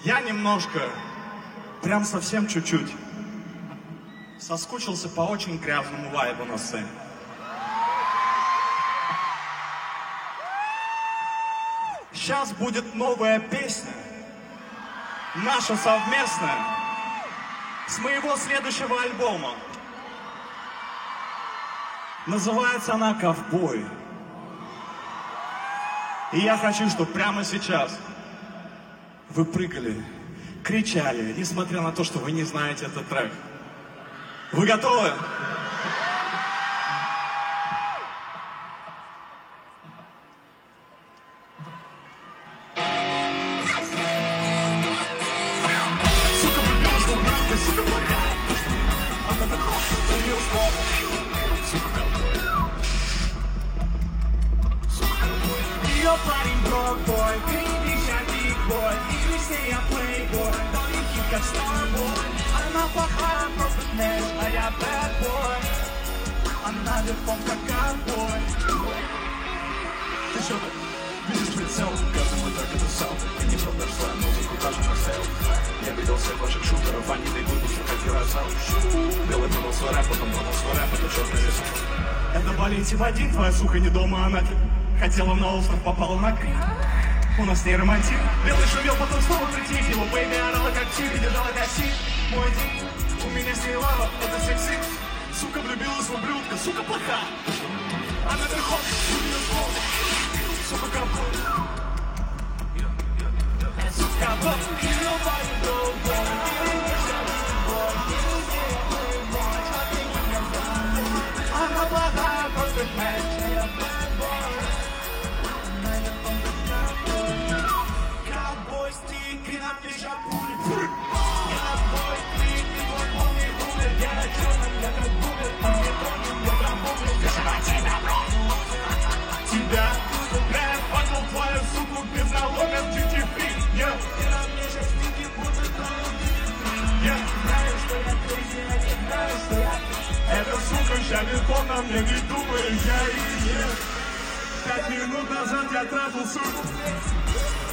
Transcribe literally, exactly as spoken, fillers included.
Я немножко, прям совсем чуть-чуть, соскучился по очень грязному вайбу на сцене. Сейчас будет новая песня, наша совместная, с моего следующего альбома. Называется она «Ковбой». И я хочу, чтобы прямо сейчас вы прыгали, кричали, несмотря на то, что вы не знаете этот трек. Вы готовы? Your body broke, boy. Baby, shot big boy. You say I play, boy. Don't you keep that star, boy. I'm not a hard perfect man. I am bad boy. I'm not a funk car, boy. Ты что ты? Видишь прицел? Каждый мой трек это сал. И не продашь свою музыку даже на сел. Я видел всех ваших шутеров, они дойдут, как Юрасал. Белый продал свой рэп, потом продал свой рэп, это черный здесь. Это болите в один, твоя сука не дома, она хотела на остров, попала на крик. У нас не романтик. Белый шумел, потом снова притих. Его бэйби орала как тигр, держала кости. Мой день, у меня с ней лава, это секси. Сука влюбилась в ублюдка, сука плоха. Она верхом, у нее слова. Сука ковбой. Сука ковбой. Она плохая, perfect match. Тебя рэп пошел твою суку без налогов джи ти фри. Yeah. Yeah. Эта сука ща легко на мне, не думаю, я и нет. Пять минут назад я трахал суку.